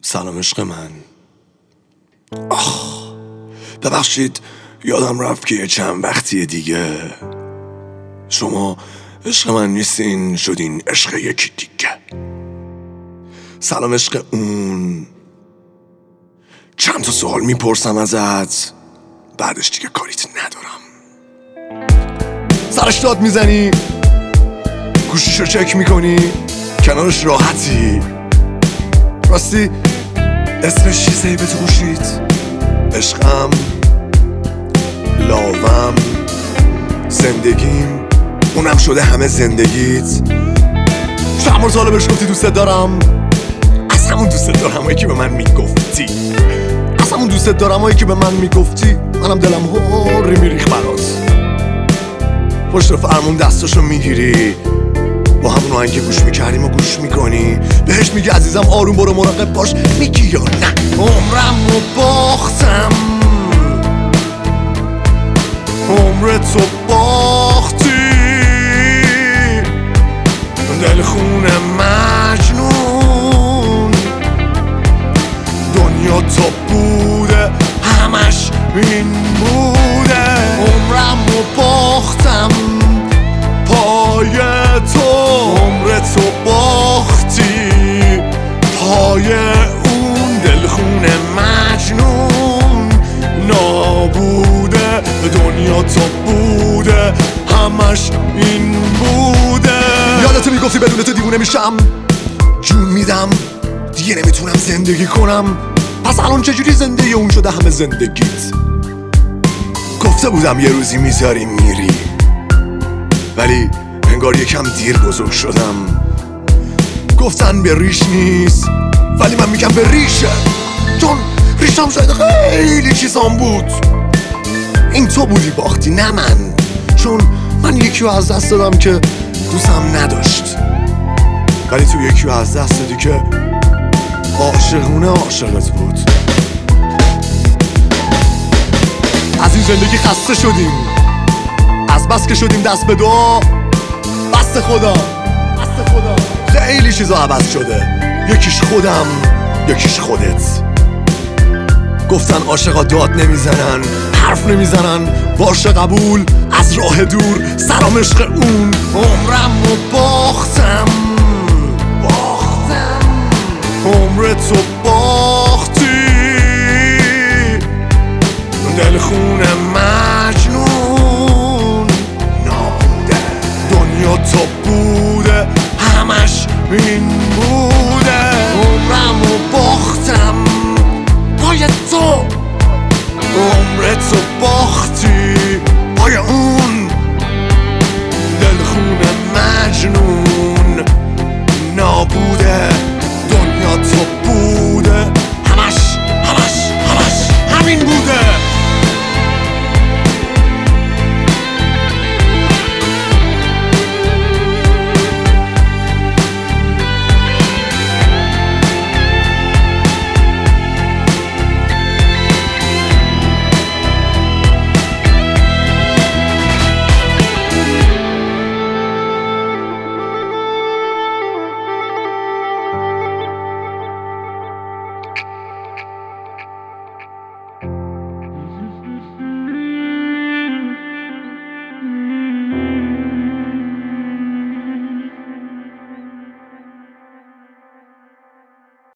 سلام عشق من. ببخشید یادم رفت که چند وقتی دیگه شما عشق من نیستین، شدین عشق یکی دیگه. سلام عشق اون. چند تا سوال میپرسم ازت، بعدش دیگه کاریت ندارم. سرش داد میزنی، گوشیشو چک میکنی، کنارش راحتی. راستی اسمش چیزی به تو گوشیت؟ عشقم، لاوم، زندگیم، اونم شده همه زندگیت. چند بار ساله بهش گفتی دوست دارم؟ از همون دوست دارم هایی که به من میگفتی، از همون دوست دارم هایی که به من میگفتی. منم دلم هوری میریخ برات. پشت فرمون دستاشو میگیری، با همون آهنگ که گوش میکردیم و گوش میکنی. بهش میگی عزیزم آروم برو مراقب باش. میگی یا نه؟ عمرم رو باختم، عمرت رو باختی، دل خون مجنون. دنیا تو بوده، همش این بوده. عمرم رو باختم پای تو، عمرت رو باختی پای اون. دل خون مجنون نابوده، دنیا تو بوده، همش این بوده. یادتو میگفتی بدون تو دیوونه میشم، جون میدم دیگه نمیتونم زندگی کنم. پس الان چجوری زندگی اون شده همه زندگیت؟ گفته بودم یه روزی میذاری میری، ولی انگار یکم دیر بزرگ شدم. گفتن به ریش نیست، ولی من میگم به ریشه، چون ریشم شاید خیلی چیزام بود. این تو بودی باختی نه من، چون من یکی رو از دست دادم که دوستم نداشت، ولی تو یکی رو از دست دادی که عاشقونه عاشقت بود. از این زندگی خسته شدیم، از بس که شدیم دست به دعا. بست خدا خیلی چیزا عوض شده، یکیش خودم یکیش خودت. گفتن عاشقا داد نمیزنن، حرف نمیزنن، باشه قبول از راه دور. سلام عشق اون. عمرم رو باختم، عمرت رو باختی، دل خون مجنون نابوده. دنیا تو بوده، همش این بود.